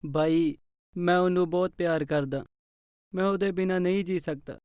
ਬਾਈ, ਮੈਂ ਉਹਨੂੰ ਬਹੁਤ ਪਿਆਰ ਕਰਦਾ। ਮੈਂ ਉਹਦੇ ਬਿਨਾਂ ਨਹੀਂ ਜੀ ਸਕਦਾ।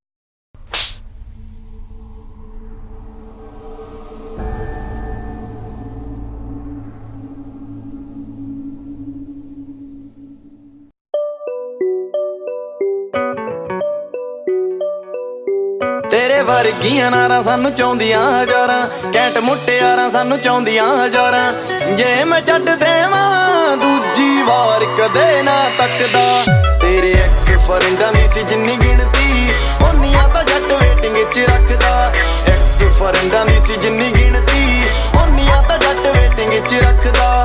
ਤੇਰੇ ਵਰਗੀਆਂ ਨਾਰਾਂ ਸਾਨੂੰ ਚਾਹੁੰਦੀਆਂ ਹਜ਼ਾਰਾਂ, ਕੈਂਟ ਮੁਟਿਆਰਾਂ ਸਾਨੂੰ ਚਾਹੁੰਦੀਆਂ ਹਜ਼ਾਰਾਂ। ਜੇ ਮੈਂ ਛੱਡ ਦੇਵਾਂ ਦੂਜੀ ਵਾਰ ਕਦੇ ਨਾ ਤੱਕਦਾ। ਤੇਰੇ ਐਕਸ ਫਰੈਂਡਾਂ ਦੀ ਸੀ ਜਿੰਨੀ ਗਿਣਤੀ, ਓਨੀਆਂ ਤਾਂ ਜੱਟ ਵੇਟਿੰਗ 'ਚ ਰੱਖਦਾ। ਐਕਸ ਫਰੈਂਡਾਂ ਦੀ ਸੀ ਜਿੰਨੀ ਗਿਣਤੀ, ਓਨੀਆਂ ਤਾਂ ਜੱਟ ਵੇਟਿੰਗ 'ਚ ਰੱਖਦਾ।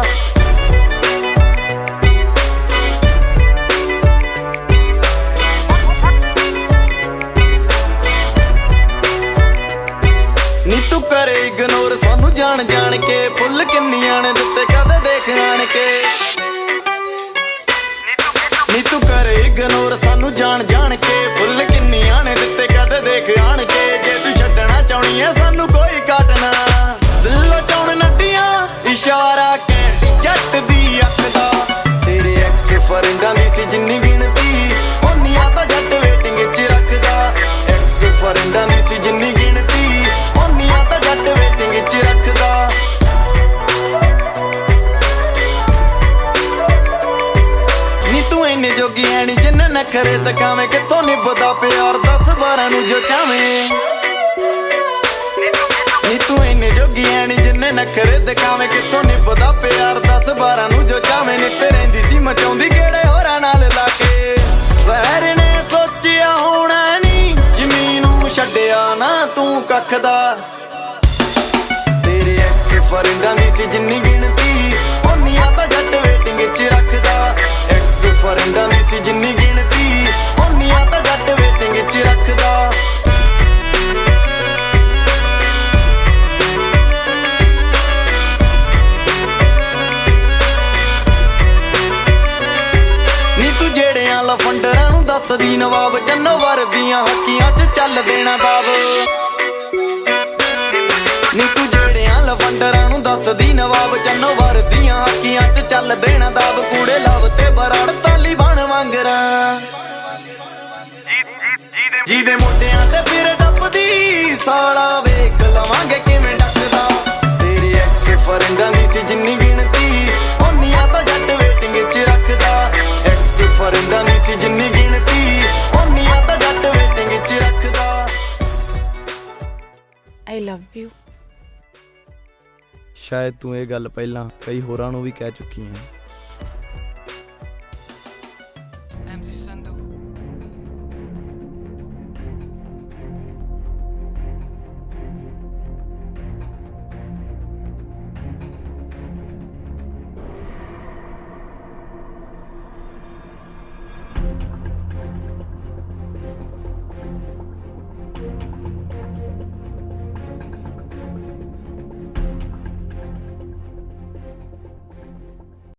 ਨੀ ਤੂੰ ਕਰੇ ਇਗਨੋਰ ਸਾਨੂੰ ਜਾਣ ਜਾਣ ਕੇ, ਫੁੱਲ ਕਿੰਨੀਆਂ ਨੇ ਦਿੱਤੇ ਕਦੇ ਦੇਖ ਆਣ ਕੇ। ਨੀ ਤੂੰ ਕਰੇ ਇਗਨੋਰ ਸਾਨੂੰ ਜਾਣ ਜਾਣ ਕੇ, ਫੁੱਲ ਕਿੰਨੀਆਂ ਨੇ ਦਿੱਤੇ ਕਦੇ ਦੇਖ ਆਣ ਕੇ। ਜੇ ਤੂੰ ਛੱਡਣਾ ਚਾਹੁੰਦੀ ਐ ਸਾਨੂੰ ਕੋਈ ਕਾਟਣਾ, ਦਿਲੋਂ ਚਾਉਣ ਨੱਟੀਆਂ ਇਸ਼ਾਰਾ ਕੈਂਟ ਜੱਟ ਦੀ ਅੱਖ ਦਾ। ਤੇਰੇ ਐਕਸ ਫਰੈਂਡਾਂ ਦੀ ਸੀ ਜਿੰਨੀ ਗਿਣਤੀ, ਓਨੀਆਂ ਤਾਂ ਜੱਟ ਵੇਟਿੰਗ 'ਚ ਰੱਖਦਾ। ਐਕਸ ਫਰੈਂਡਾਂ ਦੀ ਸੀ ਜਿੰਨੀ ਗਿਣਤੀ, ਓਨੀਆਂ ਤਾਂ ਜੱਟ ਵੇਟਿੰਗ 'ਚ ਰੱਖਦਾ। ਨੀ ਤੂੰ ਇੰਨੇ ਜੋਗੀ ਐ ਨੀ ਜਿੰਨੇ ਨਖਰੇ ਦਿਖਾਵੇਂ, ਕਿੱਥੋਂ ਨਿਭਦਾ ਪਿਆਰ 10-12 ਨੂੰ ਜੋ ਚਾਵੇਂ। ਨੀ ਤੂੰ ਇੰਨੇ ਜੋਗੀ ਐ ਨੀ ਜਿੰਨੇ ਨਖਰੇ ਦਿਖਾਵੇਂ, ਕਿੱਥੋਂ ਨਿਭਦਾ ਪਿਆਰ 10-12 ਨੂੰ ਜੋ ਚਾਵੇਂ। ਨਿੱਤ ਰਹਿੰਦੀ ਸੀ ਮਚਾਉਂਦੀ ਕਿਹੜੇ ਹੋਰਾਂ ਨਾਲ ਲਾ ਕੇ, ਵੈਰ ਨੇ ਸੋਚਿਆ ਹੋਣਾ ਨੀ ਜ਼ਮੀਨ ਨੂੰ ਛੱਡਿਆ ਨਾ ਤੂੰ ਕੱਖ ਦਾ। ਤੇਰੇ ਐਕਸ ਫਰੈਂਡਾਂ ਦੀ ਸੀ ਜਿੰਨੀ ਗਿਣਤੀ, ਓਨੀਆਂ ਤਾਂ ਜੱਟ ਵੇਟਿੰਗ 'ਚ ਰੱਖਦਾ। ਐਕਸ ਫਰੈਂਡਾਂ ਦੀ ਸੀ ਜਿੰਨੀ ਗਿਣਤੀ, ਓਨੀਆਂ ਤਾਂ ਜੱਟ ਵੇਟਿੰਗ 'ਚ ਰੱਖਦਾ। ਨੀ ਤੂੰ ਜਿਹੜਿਆਂ ਲਫੰਡਰਾਂ ਨੂੰ ਦੱਸਦੀ ਨਵਾਬ, ਚੰਨੋ ਵਰਦੀਆਂ ਹੱਕੀਆਂ 'ਚ ਚੱਲ ਦੇਣਾ ਦਾਬ। ਨੀ ਤੂੰ ਜਿਹੜਿਆਂ ਲਫੰਡਰਾਂ ਨੂੰ ਦੱਸਦੀ ਨਵਾਬ, ਚੰਨੋ ਵਰਦੀਆਂ ਹੱਕੀਆਂ 'ਚ ਚੱਲ ਦੇਣਾ ਦਾਬ। ਕੂੜੇ ਲਵ ਤੇ ਬਰਾੜ ਤਾਲੀਬਾਨ ਵਾਂਗਰਾਂ, ਜਿਹਦੇ ਮੋਢਿਆਂ ਤੇ ਫਿਰ ਡੱਬਦੀ ਸਾਲਾ ਵੇਖ ਲਵਾਂਗੇ ਕਿਵੇਂ ਡੱਕਦਾ। ਤੇਰੀ ਐਕਸ ਫਰੈਂਡਾਂ ਦੀ ਸੀ ਜਿੰਨੀ ਗਿਣਤੀ, ਓਨੀਆਂ ਤਾਂ ਜੱਟ ਵੇਟਿੰਗ 'ਚ ਰੱਖਦਾ। ਐਕਸ ਫਰੈਂਡਾਂ ਦੀ ਸੀ ਜਿੰਨੀ ਗਿਣਤੀ, ਓਨੀਆਂ ਤਾਂ ਜੱਟ ਵੇਟਿੰਗ 'ਚ ਰੱਖਦਾ। I love you। ਸ਼ਾਇਦ ਤੂੰ ਇਹ ਗੱਲ ਪਹਿਲਾਂ ਕਈ ਹੋਰਾਂ ਨੂੰ ਵੀ ਕਹਿ ਚੁੱਕੀ ਹੈ।